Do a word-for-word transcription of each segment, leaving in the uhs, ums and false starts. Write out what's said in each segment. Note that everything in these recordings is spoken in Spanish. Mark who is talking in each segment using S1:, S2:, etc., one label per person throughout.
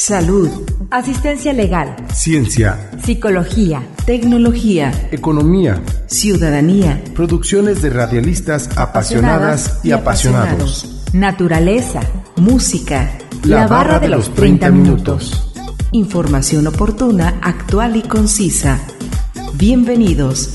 S1: salud, asistencia legal,
S2: ciencia,
S1: psicología, tecnología,
S2: economía,
S1: ciudadanía,
S2: producciones de radialistas apasionadas y apasionados,
S1: naturaleza, música,
S2: la, la barra de los treinta minutos.
S1: Información oportuna, actual y concisa. Bienvenidos.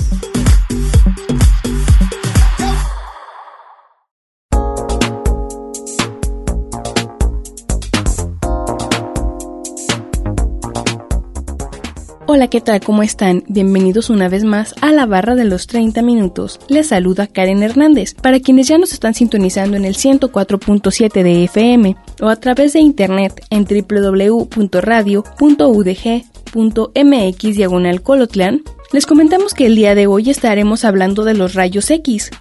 S3: Hola, ¿qué tal? ¿Cómo están? Bienvenidos una vez más a la barra de los treinta minutos. Les saluda Karen Hernández. Para quienes ya nos están sintonizando en el ciento cuatro punto siete de F M o a través de internet en doble u doble u doble u punto radio punto u d g punto m x diagonal Colotlán, les comentamos que el día de hoy estaremos hablando de los rayos X.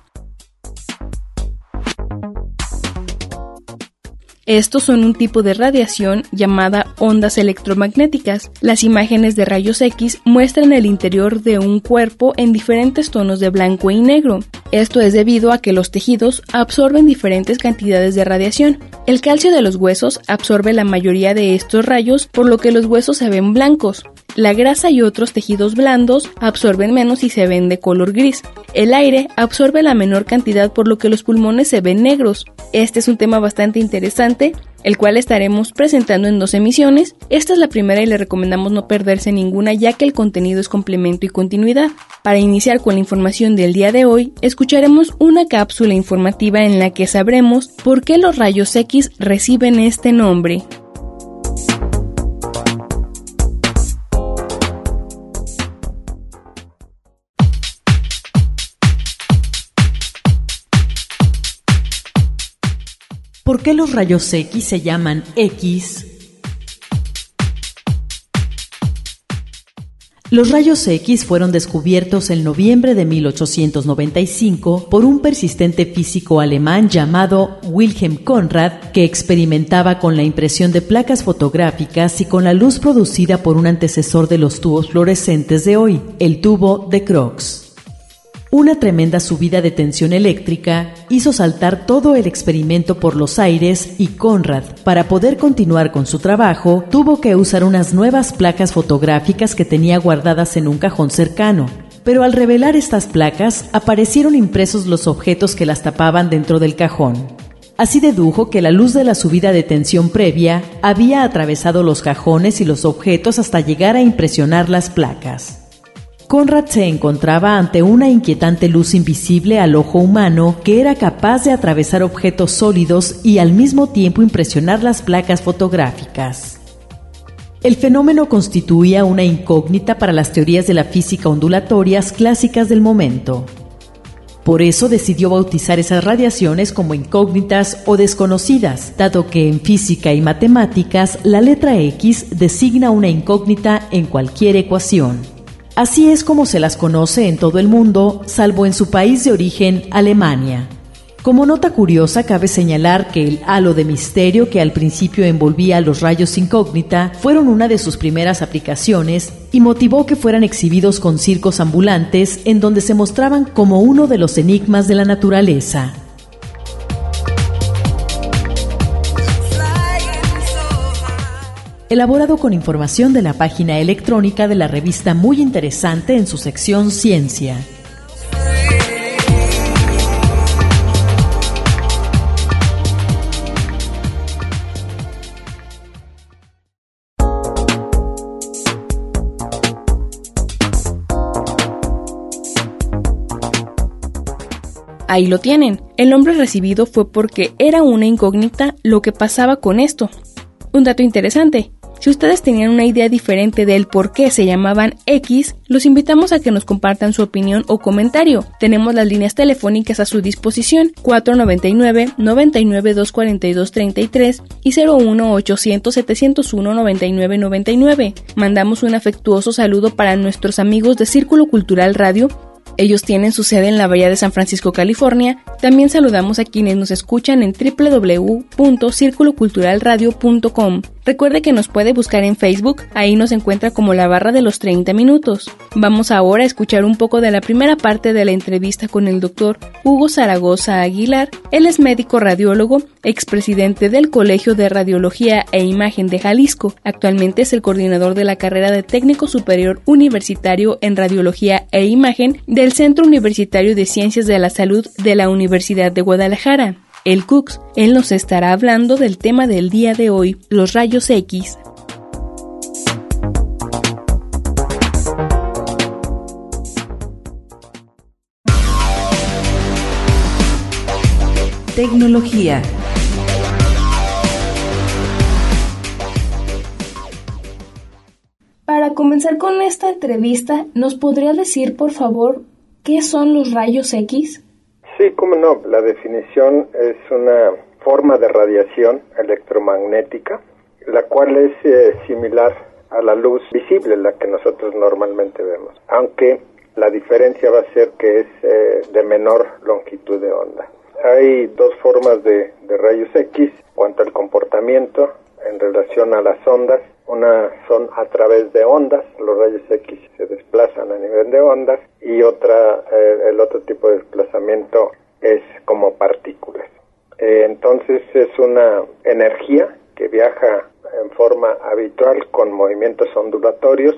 S3: Estos son un tipo de radiación llamada ondas electromagnéticas. Las imágenes de rayos X muestran el interior de un cuerpo en diferentes tonos de blanco y negro. Esto es debido a que los tejidos absorben diferentes cantidades de radiación. El calcio de los huesos absorbe la mayoría de estos rayos, por lo que los huesos se ven blancos. La grasa y otros tejidos blandos absorben menos y se ven de color gris. El aire absorbe la menor cantidad, por lo que los pulmones se ven negros. Este es un tema bastante interesante, el cual estaremos presentando en dos emisiones. Esta es la primera y le recomendamos no perderse ninguna, ya que el contenido es complemento y continuidad. Para iniciar con la información del día de hoy, escucharemos una cápsula informativa en la que sabremos por qué los rayos X reciben este nombre.
S1: ¿Por qué los rayos X se llaman X? Los rayos X fueron descubiertos en noviembre de mil ochocientos noventa y cinco por un persistente físico alemán llamado Wilhelm Conrad, que experimentaba con la impresión de placas fotográficas y con la luz producida por un antecesor de los tubos fluorescentes de hoy, el tubo de Crookes. Una tremenda subida de tensión eléctrica hizo saltar todo el experimento por los aires y Conrad, para poder continuar con su trabajo, tuvo que usar unas nuevas placas fotográficas que tenía guardadas en un cajón cercano. Pero al revelar estas placas, aparecieron impresos los objetos que las tapaban dentro del cajón. Así dedujo que la luz de la subida de tensión previa había atravesado los cajones y los objetos hasta llegar a impresionar las placas. Conrad se encontraba ante una inquietante luz invisible al ojo humano que era capaz de atravesar objetos sólidos y al mismo tiempo impresionar las placas fotográficas. El fenómeno constituía una incógnita para las teorías de la física ondulatorias clásicas del momento. Por eso decidió bautizar esas radiaciones como incógnitas o desconocidas, dado que en física y matemáticas la letra X designa una incógnita en cualquier ecuación. Así es como se las conoce en todo el mundo, salvo en su país de origen, Alemania. Como nota curiosa, cabe señalar que el halo de misterio que al principio envolvía a los rayos incógnita fueron una de sus primeras aplicaciones y motivó que fueran exhibidos con circos ambulantes en donde se mostraban como uno de los enigmas de la naturaleza. Elaborado con información de la página electrónica de la revista Muy Interesante en su sección Ciencia.
S3: Ahí lo tienen. El nombre recibido fue porque era una incógnita lo que pasaba con esto. Un dato interesante. Si ustedes tenían una idea diferente del por qué se llamaban X, los invitamos a que nos compartan su opinión o comentario. Tenemos las líneas telefónicas a su disposición, cuatro noventa y nueve, noventa y nueve, doscientos cuarenta y dos, treinta y tres y cero uno ochocientos, setecientos uno, noventa y nueve, noventa y nueve. Mandamos un afectuoso saludo para nuestros amigos de Círculo Cultural Radio. Ellos tienen su sede en la Bahía de San Francisco, California. También saludamos a quienes nos escuchan en doble u doble u doble u punto círculo cultural radio punto com. Recuerde que nos puede buscar en Facebook, ahí nos encuentra como la barra de los treinta minutos. Vamos ahora a escuchar un poco de la primera parte de la entrevista con el doctor Hugo Zaragoza Aguilar. Él es médico radiólogo, expresidente del Colegio de Radiología e Imagen de Jalisco. Actualmente es el coordinador de la carrera de Técnico Superior Universitario en Radiología e Imagen del Centro Universitario de Ciencias de la Salud de la Universidad de Guadalajara, el C U C S. Él nos estará hablando del tema del día de hoy, los rayos X.
S1: Tecnología.
S3: Para comenzar con esta entrevista, ¿nos podría decir, por favor, qué son los rayos X?
S4: Sí, cómo no. La definición es una forma de radiación electromagnética, la cual es eh, similar a la luz visible, la que nosotros normalmente vemos, aunque la diferencia va a ser que es eh, de menor longitud de onda. Hay dos formas de, de rayos X en cuanto al comportamiento en relación a las ondas. Una son a través de ondas, los rayos X se desplazan a nivel de ondas, y otra, eh, el otro tipo de desplazamiento es como partículas. Eh, entonces es una energía que viaja en forma habitual con movimientos ondulatorios,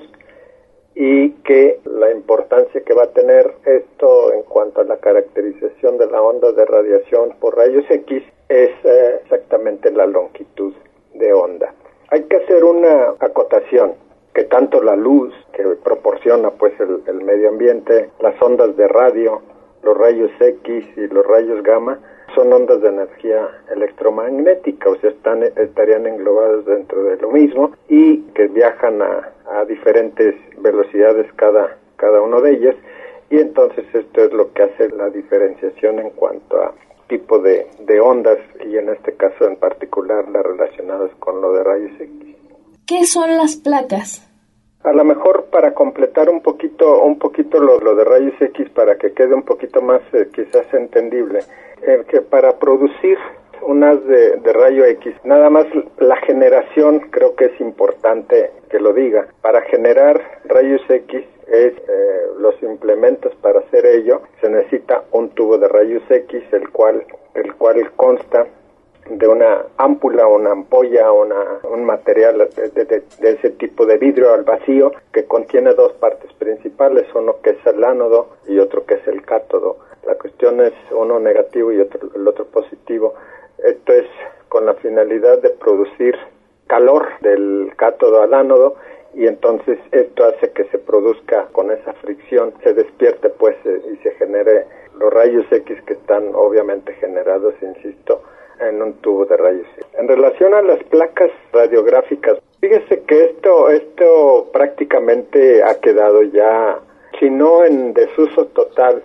S4: y que la importancia que va a tener esto en cuanto a la caracterización de la onda de radiación por rayos X es eh, exactamente la longitud de onda. Hay que hacer una acotación, que tanto la luz que proporciona pues el, el medio ambiente, las ondas de radio, los rayos X y los rayos gamma, son ondas de energía electromagnética, o sea, están, estarían englobadas dentro de lo mismo, y que viajan a, a diferentes velocidades cada, cada uno de ellas, y entonces esto es lo que hace la diferenciación en cuanto a tipo de, de ondas, y en este caso en particular las relacionadas con lo de rayos X.
S3: ¿Qué son las placas?
S4: A lo mejor para completar un poquito un poquito lo, lo de rayos X, para que quede un poquito más eh, quizás entendible, eh, que para producir un haz de, de rayo X, nada más la generación, creo que es importante que lo diga, para generar rayos X es eh, los implementos para hacer ello, se necesita un tubo de rayos X, el cual el cual consta de una ámpula, una ampolla, una, un material de, de, de ese tipo de vidrio al vacío, que contiene dos partes principales, uno que es el ánodo y otro que es el cátodo. La cuestión es uno negativo y otro, el otro positivo. Esto es con la finalidad de producir calor del cátodo al ánodo, y entonces esto hace que se produzca con esa fricción, se despierte pues eh, y se genere los rayos X, que están obviamente generados, insisto, en un tubo de rayos X. En relación a las placas radiográficas, fíjese que esto, esto prácticamente ha quedado ya, si no en desuso total,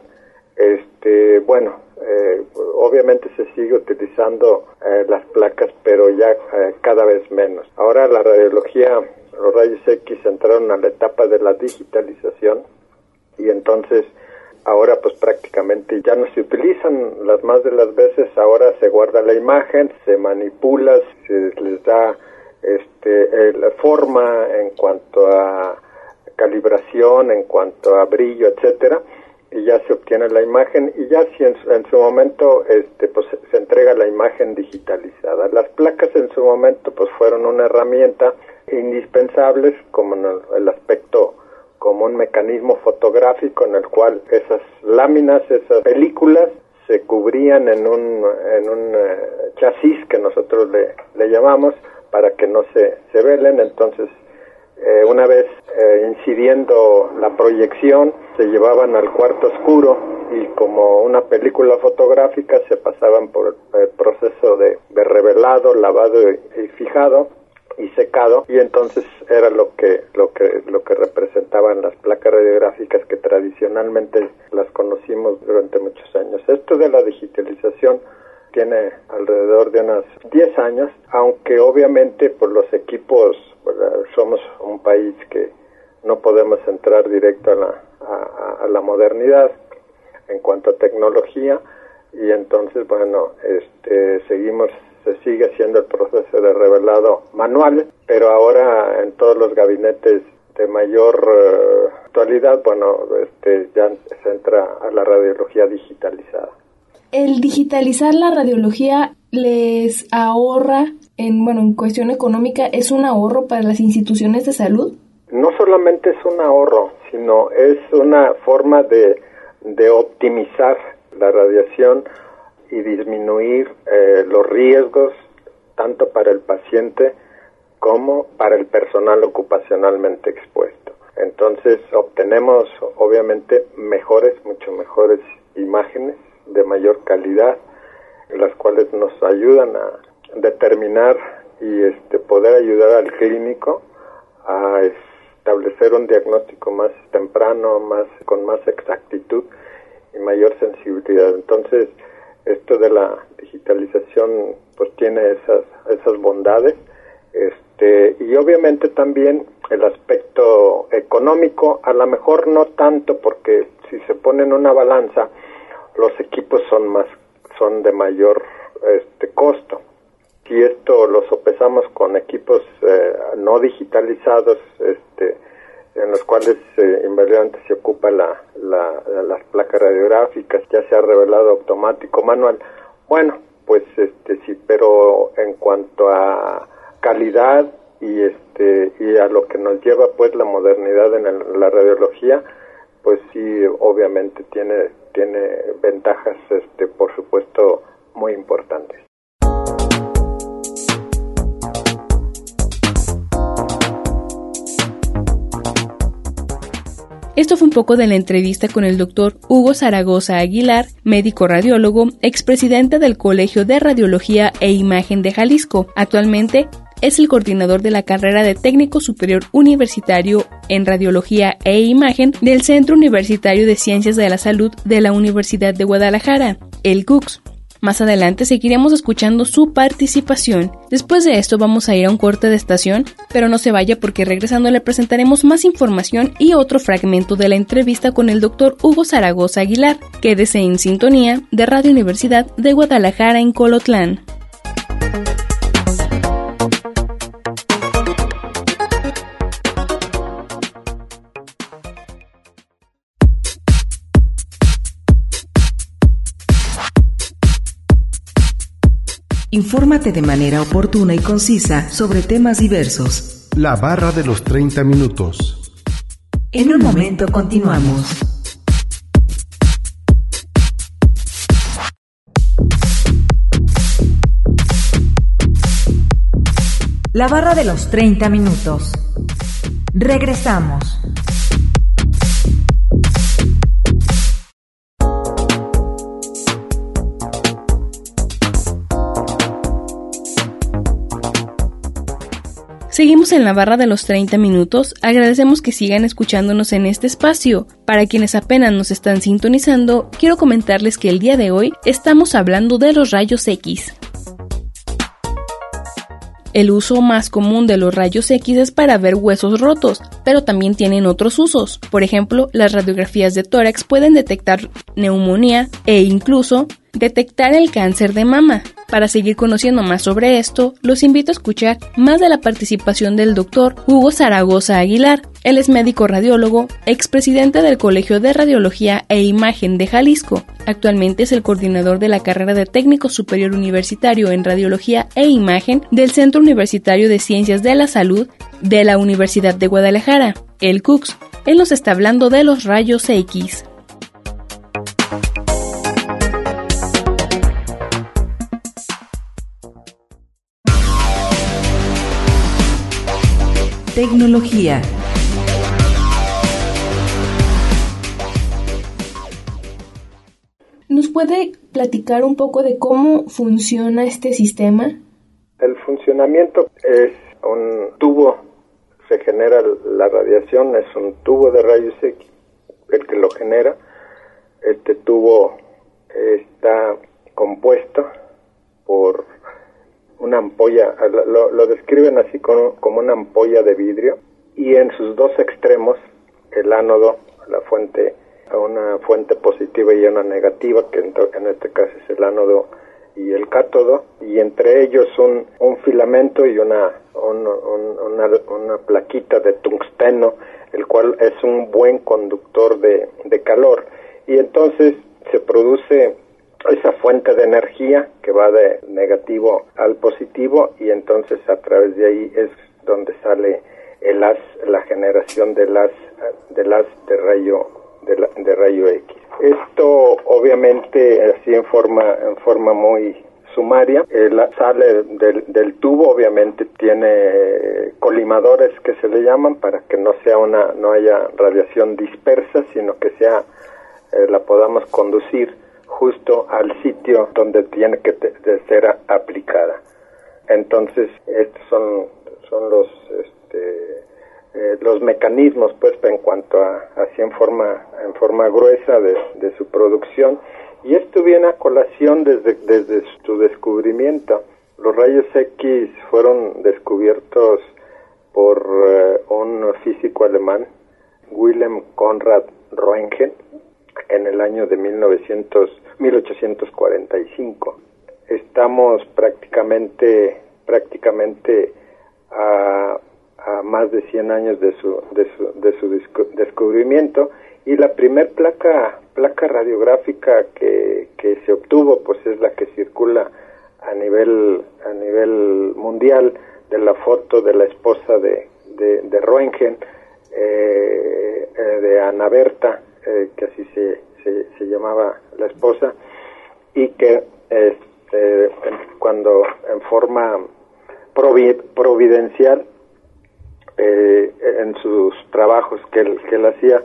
S4: este, bueno, eh, obviamente se sigue utilizando eh, las placas, pero ya eh, cada vez menos. Ahora la radiología, los rayos X entraron a la etapa de la digitalización, y entonces ahora pues prácticamente ya no se utilizan las más de las veces. Ahora se guarda la imagen, se manipula, se les da este, la forma en cuanto a calibración, en cuanto a brillo, etcétera, y ya se obtiene la imagen, y ya si en, en su momento este pues se entrega la imagen digitalizada. Las placas en su momento pues fueron una herramienta indispensables, como en el, el aspecto como un mecanismo fotográfico en el cual esas láminas, esas películas se cubrían en un en un uh, chasis que nosotros le, le llamamos, para que no se, se velen. Entonces eh, una vez eh, incidiendo la proyección, se llevaban al cuarto oscuro, y como una película fotográfica se pasaban por el proceso de, de revelado, lavado y, y fijado y secado, y entonces era lo que lo que lo que representaban las placas radiográficas, que tradicionalmente las conocimos durante muchos años. Esto de la digitalización tiene alrededor de unos diez años, aunque obviamente por los equipos, pues, somos un país que no podemos entrar directo a la a, a la modernidad en cuanto a tecnología, y entonces bueno, este seguimos se sigue haciendo el proceso de revelado manual manual, pero ahora en todos los gabinetes de mayor uh, actualidad, bueno, este, ya se entra a la radiología digitalizada.
S3: ¿El digitalizar la radiología les ahorra, en bueno, en cuestión económica, es un ahorro para las instituciones de salud?
S4: No solamente es un ahorro, sino es una forma de, de optimizar la radiación y disminuir eh, los riesgos tanto para el paciente como para el personal ocupacionalmente expuesto. Entonces obtenemos obviamente mejores, mucho mejores imágenes de mayor calidad, las cuales nos ayudan a determinar y este poder ayudar al clínico a establecer un diagnóstico más temprano, más con más exactitud y mayor sensibilidad. Entonces, esto de la digitalización pues tiene esas esas bondades, este y obviamente también el aspecto económico, a lo mejor no tanto, porque si se pone en una balanza los equipos son más son de mayor este costo. Si esto lo sopesamos con equipos eh, no digitalizados, este en los cuales eh, invariablemente se ocupa la, la, las placas radiográficas, ya sea revelado automático, manual. Bueno, pues este sí, pero en cuanto a calidad y este y a lo que nos lleva pues la modernidad en el, la radiología, pues sí, obviamente tiene tiene ventajas, este por supuesto, muy importantes.
S3: Esto fue un poco de la entrevista con el doctor Hugo Zaragoza Aguilar, médico radiólogo, expresidente del Colegio de Radiología e Imagen de Jalisco. Actualmente es el coordinador de la carrera de Técnico Superior Universitario en Radiología e Imagen del Centro Universitario de Ciencias de la Salud de la Universidad de Guadalajara, el C U C S. Más adelante seguiremos escuchando su participación. Después de esto vamos a ir a un corte de estación, pero no se vaya porque regresando le presentaremos más información y otro fragmento de la entrevista con el doctor Hugo Zaragoza Aguilar. Quédese en sintonía de Radio Universidad de Guadalajara en Colotlán.
S1: Infórmate de manera oportuna y concisa sobre temas diversos.
S2: La barra de los treinta minutos.
S1: En un momento continuamos. La barra de los treinta minutos. Regresamos.
S3: Seguimos en la barra de los treinta minutos, agradecemos que sigan escuchándonos en este espacio. Para quienes apenas nos están sintonizando, quiero comentarles que el día de hoy estamos hablando de los rayos X. El uso más común de los rayos X es para ver huesos rotos, pero también tienen otros usos. Por ejemplo, las radiografías de tórax pueden detectar neumonía e incluso detectar el cáncer de mama. Para seguir conociendo más sobre esto, los invito a escuchar más de la participación del doctor Hugo Zaragoza Aguilar. Él es médico radiólogo, expresidente del Colegio de Radiología e Imagen de Jalisco. Actualmente es el coordinador de la carrera de Técnico Superior Universitario en Radiología e Imagen del Centro Universitario de Ciencias de la Salud de la Universidad de Guadalajara, el C U C S. Él nos está hablando de los rayos X.
S1: Tecnología.
S3: ¿Nos puede platicar un poco de cómo funciona este sistema?
S4: El funcionamiento es un tubo, se genera la radiación, es un tubo de rayos X el que lo genera. Este tubo está compuesto por una ampolla, lo, lo describen así como, como una ampolla de vidrio, y en sus dos extremos el ánodo, la fuente, una fuente positiva y una negativa, que en, en este caso es el ánodo y el cátodo, y entre ellos un, un filamento y una un, un, una, una plaquita de tungsteno, el cual es un buen conductor de, de calor, y entonces se produce esa fuente de energía que va de negativo al positivo, y entonces a través de ahí es donde sale el haz, la generación del haz, del haz de rayo de, la, de rayo X. Esto obviamente así en forma en forma muy sumaria, eh, la, sale del, del tubo, obviamente tiene colimadores que se le llaman para que no sea una no haya radiación dispersa, sino que sea eh, la podamos conducir justo al sitio donde tiene que te, de ser a, aplicada. Entonces estos son son los este, eh, los mecanismos, pues, en cuanto a así en forma en forma gruesa de, de su producción, y esto viene a colación desde desde su descubrimiento. Los rayos X fueron descubiertos por eh, un físico alemán, Wilhelm Conrad Röntgen, en el año de mil ochocientos cuarenta y cinco. Estamos prácticamente prácticamente a, a más de cien años de su de su, de su descu- descubrimiento, y la primer placa placa radiográfica que, que se obtuvo, pues es la que circula a nivel a nivel mundial, de la foto de la esposa de de, de Röntgen, eh, eh, de Ana Berta, eh, que así se, se se llamaba la esposa, y que este, cuando en forma providencial, eh, en sus trabajos que él, que él hacía,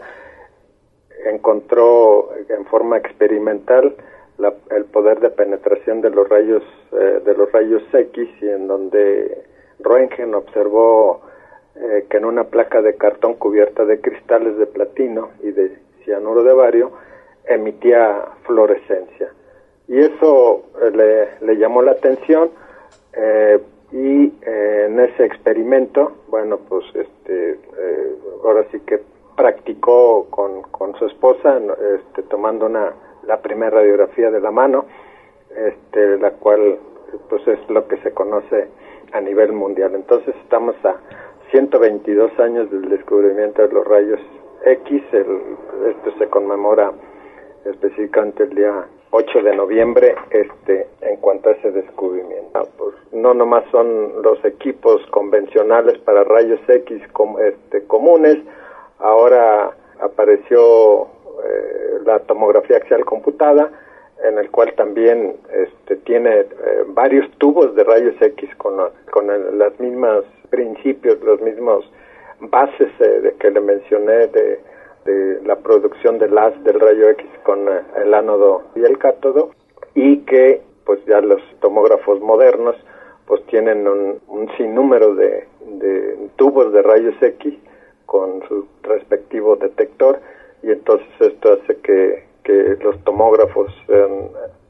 S4: encontró en forma experimental la, el poder de penetración de los rayos eh, de los rayos X, y en donde Röntgen observó eh, que en una placa de cartón cubierta de cristales de platino y de cianuro de bario emitía fluorescencia, y eso eh, le, le llamó la atención. eh, y eh, en ese experimento, bueno, pues este eh, ahora sí que practicó con, con su esposa, este, tomando una la primera radiografía de la mano, este, la cual pues es lo que se conoce a nivel mundial. Entonces estamos a ciento veintidós años del descubrimiento de los rayos X. El, esto se conmemora específicamente el día ocho de noviembre, este, en cuanto a ese descubrimiento. Pues no nomás son los equipos convencionales para rayos X com, este, comunes, ahora apareció eh, la tomografía axial computada, en el cual también este, tiene eh, varios tubos de rayos X con, con el, las mismas principios, los mismos bases eh, de que le mencioné de de la producción del haz del rayo X con el ánodo y el cátodo, y que pues ya los tomógrafos modernos pues tienen un, un sinnúmero de, de tubos de rayos X con su respectivo detector, y entonces esto hace que, que los tomógrafos sean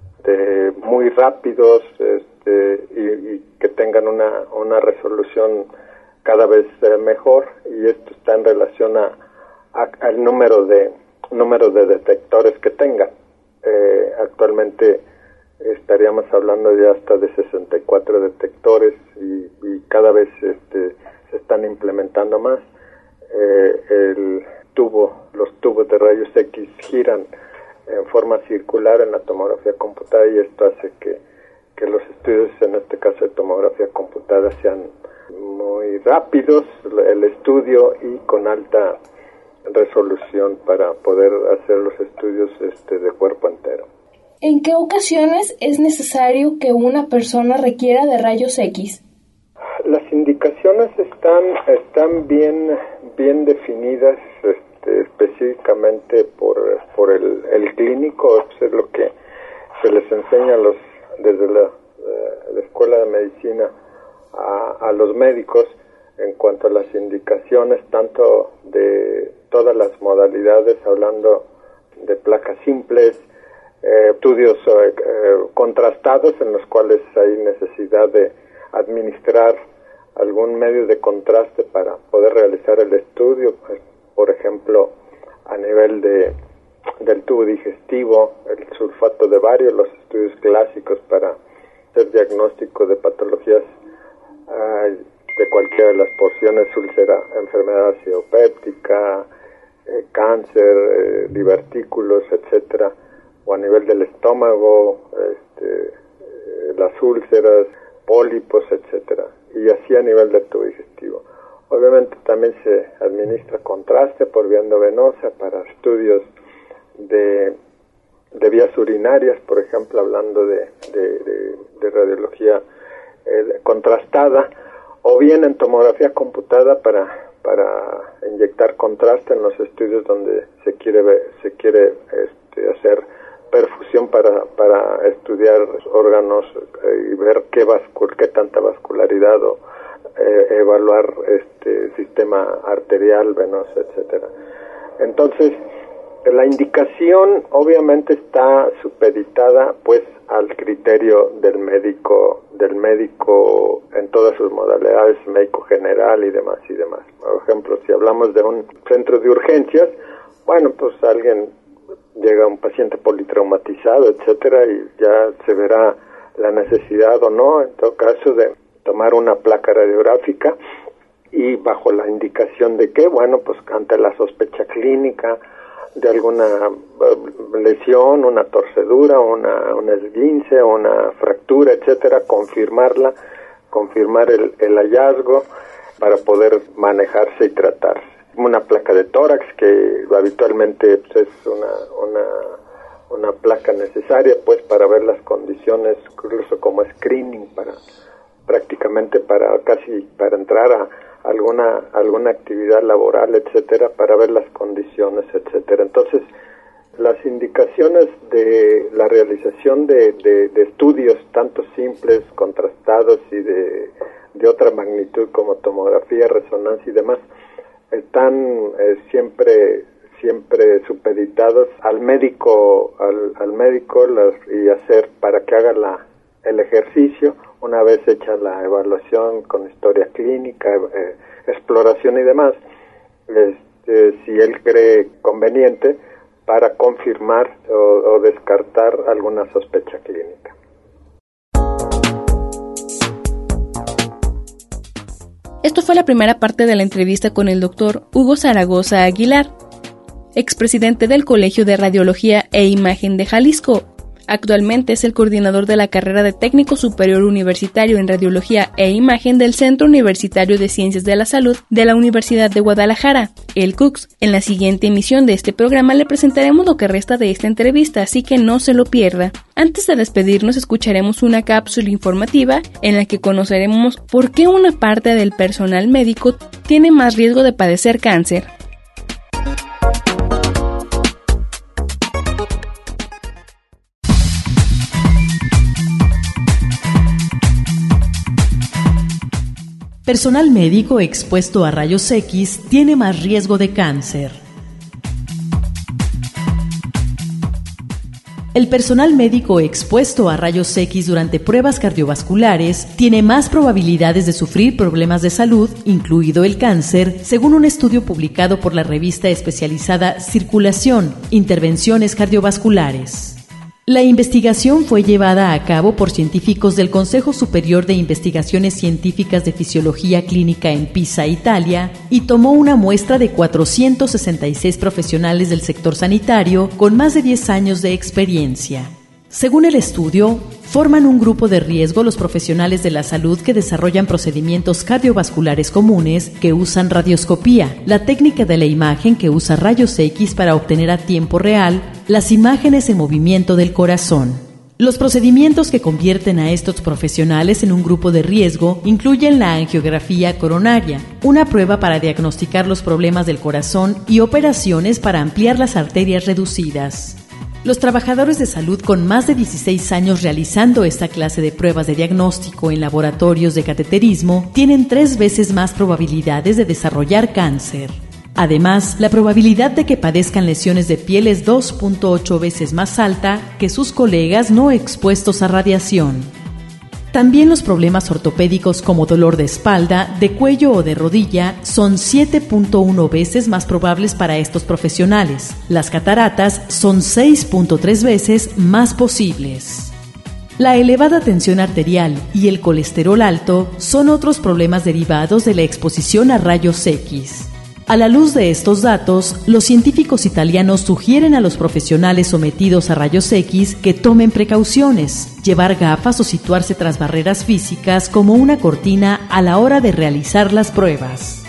S4: de muy rápidos este, y, y que tengan una, una resolución cada vez eh, mejor, y esto está en relación a al número de número de detectores que tengan. Eh, actualmente estaríamos hablando de hasta de sesenta y cuatro detectores, y, y cada vez este, se están implementando más. Eh, el tubo, los tubos de rayos X giran en forma circular en la tomografía computada, y esto hace que, que los estudios, en este caso de tomografía computada, sean muy rápidos, el estudio, y con alta resolución para poder hacer los estudios este, de cuerpo entero.
S3: ¿En qué ocasiones es necesario que una persona requiera de rayos X?
S4: Las indicaciones están están bien bien definidas este, específicamente por por el, el clínico. Eso es lo que se les enseña a los desde la, la escuela de medicina a, a los médicos en cuanto a las indicaciones, tanto de todas las modalidades, hablando de placas simples, eh, estudios eh, contrastados en los cuales hay necesidad de administrar algún medio de contraste para poder realizar el estudio, pues, por ejemplo, a nivel de del tubo digestivo, el sulfato de bario, los estudios clásicos para hacer diagnóstico de patologías uh, de cualquier cualquiera de las porciones, úlcera, enfermedad ácido-péptica, eh, cáncer, eh, divertículos, etcétera, o a nivel del estómago, este, eh, las úlceras, pólipos, etcétera, y así a nivel del tubo digestivo. Obviamente también se administra contraste por vía endovenosa para estudios de, de vías urinarias, por ejemplo, hablando de, de, de, de radiología eh, contrastada, o bien en tomografía computada para para inyectar contraste en los estudios donde se quiere ver, se quiere este, hacer perfusión para para estudiar órganos eh, y ver qué vascul qué tanta vascularidad o eh, evaluar este sistema arterial, venoso, etcétera. Entonces, la indicación obviamente está supeditada pues al criterio del médico, del médico en todas sus modalidades, médico general y demás y demás. Por ejemplo, si hablamos de un centro de urgencias, bueno, pues alguien llega un paciente politraumatizado, etcétera, y ya se verá la necesidad o no, en todo caso, de tomar una placa radiográfica y bajo la indicación de que, bueno, pues ante la sospecha clínica de alguna lesión, una torcedura, una, un esguince, una fractura, etcétera, confirmarla, confirmar el, el hallazgo para poder manejarse y tratarse. Una placa de tórax que habitualmente pues, es una, una, una placa necesaria pues para ver las condiciones, incluso como screening, para prácticamente para casi para entrar a alguna alguna actividad laboral, etcétera, para ver las condiciones, etcétera. Entonces, las indicaciones de la realización de, de, de estudios tanto simples, contrastados y de, de otra magnitud como tomografía, resonancia y demás, están eh, siempre siempre supeditados al médico al, al médico las, y hacer para que haga la el ejercicio una vez hecha la evaluación con historia clínica, eh, exploración y demás, este, si él cree conveniente para confirmar o, o descartar alguna sospecha clínica.
S3: Esto fue la primera parte de la entrevista con el doctor Hugo Zaragoza Aguilar, expresidente del Colegio de Radiología e Imagen de Jalisco. Actualmente es el coordinador de la carrera de Técnico Superior Universitario en Radiología e Imagen del Centro Universitario de Ciencias de la Salud de la Universidad de Guadalajara, el C U C S. En la siguiente emisión de este programa le presentaremos lo que resta de esta entrevista, así que no se lo pierda. Antes de despedirnos, escucharemos una cápsula informativa en la que conoceremos por qué una parte del personal médico tiene más riesgo de padecer cáncer.
S1: Personal médico expuesto a rayos X tiene más riesgo de cáncer. El personal médico expuesto a rayos X durante pruebas cardiovasculares tiene más probabilidades de sufrir problemas de salud, incluido el cáncer, según un estudio publicado por la revista especializada Circulación, Intervenciones Cardiovasculares. La investigación fue llevada a cabo por científicos del Consejo Superior de Investigaciones Científicas de Fisiología Clínica en Pisa, Italia, y tomó una muestra de cuatrocientos sesenta y seis profesionales del sector sanitario con más de diez años de experiencia. Según el estudio, forman un grupo de riesgo los profesionales de la salud que desarrollan procedimientos cardiovasculares comunes que usan radioscopía, la técnica de la imagen que usa rayos X para obtener a tiempo real las imágenes en movimiento del corazón. Los procedimientos que convierten a estos profesionales en un grupo de riesgo incluyen la angiografía coronaria, una prueba para diagnosticar los problemas del corazón y operaciones para ampliar las arterias reducidas. Los trabajadores de salud con más de dieciséis años realizando esta clase de pruebas de diagnóstico en laboratorios de cateterismo tienen tres veces más probabilidades de desarrollar cáncer. Además, la probabilidad de que padezcan lesiones de piel es dos punto ocho veces más alta que sus colegas no expuestos a radiación. También los problemas ortopédicos como dolor de espalda, de cuello o de rodilla son siete punto uno veces más probables para estos profesionales. Las cataratas son seis punto tres veces más posibles. La elevada tensión arterial y el colesterol alto son otros problemas derivados de la exposición a rayos X. A la luz de estos datos, los científicos italianos sugieren a los profesionales sometidos a rayos X que tomen precauciones, llevar gafas o situarse tras barreras físicas como una cortina a la hora de realizar las pruebas.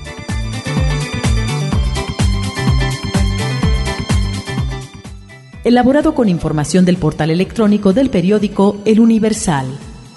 S1: Elaborado con información del portal electrónico del periódico El Universal.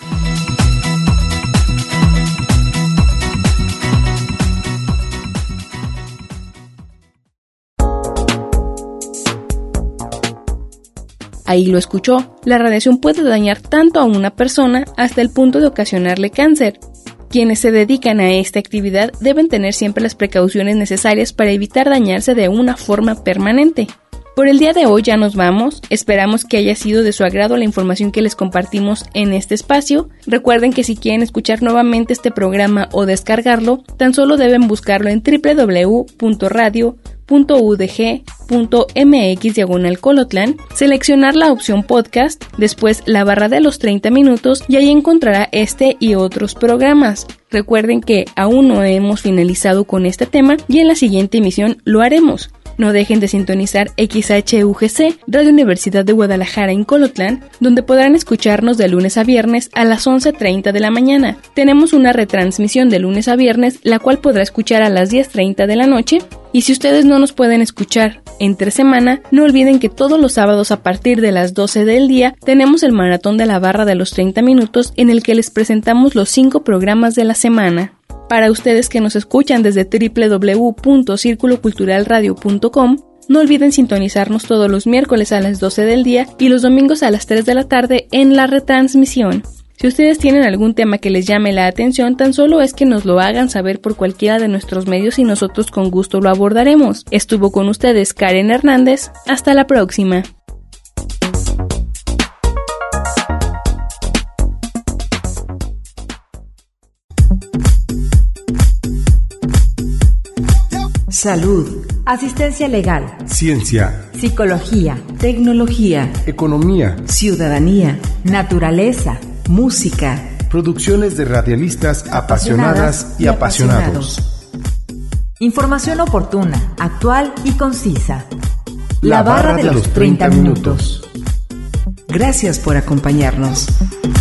S3: Ahí lo escuchó, la radiación puede dañar tanto a una persona hasta el punto de ocasionarle cáncer. Quienes se dedican a esta actividad deben tener siempre las precauciones necesarias para evitar dañarse de una forma permanente. Por el día de hoy ya nos vamos, esperamos que haya sido de su agrado la información que les compartimos en este espacio. Recuerden que si quieren escuchar nuevamente este programa o descargarlo, tan solo deben buscarlo en doble u doble u doble u punto radio punto u d g punto m x diagonal Colotlán, seleccionar la opción podcast, después la barra de los treinta minutos y ahí encontrará este y otros programas. Recuerden que aún no hemos finalizado con este tema y en la siguiente emisión lo haremos. No dejen de sintonizar X H U G C, Radio Universidad de Guadalajara en Colotlán, donde podrán escucharnos de lunes a viernes a las once treinta de la mañana. Tenemos una retransmisión de lunes a viernes, la cual podrá escuchar a las diez treinta de la noche. Y si ustedes no nos pueden escuchar entre semana, no olviden que todos los sábados a partir de las doce del día tenemos el maratón de la barra de los treinta minutos en el que les presentamos los cinco programas de la semana. Para ustedes que nos escuchan desde doble u doble u doble u punto círculo cultural radio punto com, no olviden sintonizarnos todos los miércoles a las doce del día y los domingos a las tres de la tarde en la retransmisión. Si ustedes tienen algún tema que les llame la atención, tan solo es que nos lo hagan saber por cualquiera de nuestros medios y nosotros con gusto lo abordaremos. Estuvo con ustedes Karen Hernández. Hasta la próxima.
S5: Salud, asistencia legal,
S2: ciencia,
S5: psicología, tecnología,
S2: economía,
S5: ciudadanía, naturaleza, música.
S2: Producciones de radialistas apasionadas y apasionados.
S5: Información oportuna, actual y concisa.
S2: La barra de los treinta minutos.
S5: Gracias por acompañarnos.